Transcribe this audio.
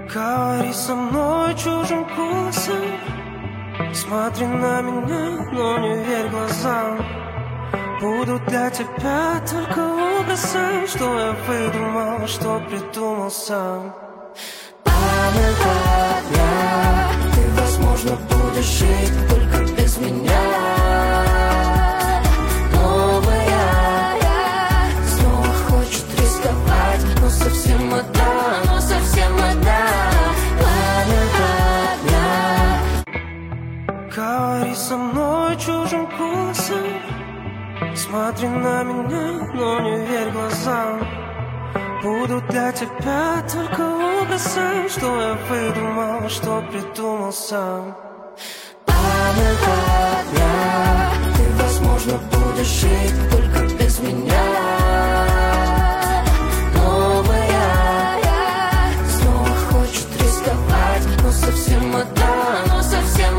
Говори со мной чужим голосом, смотри на меня, но не верь глазам. Буду для тебя только образом, что я выдумал, что придумал сам. Памятай меня, ты, возможно, будешь жить только без меня. Новая снова хочет рисковать, но совсем одна, Памятай меня. Говори со мной чужим голосом, смотри на меня, но не верь глазам. Буду для тебя только образом, что я выдумал, что придумал сам. Памятай меня, ты, возможно, будешь жить только без меня. Новая снова хочет рисковать, но совсем одна,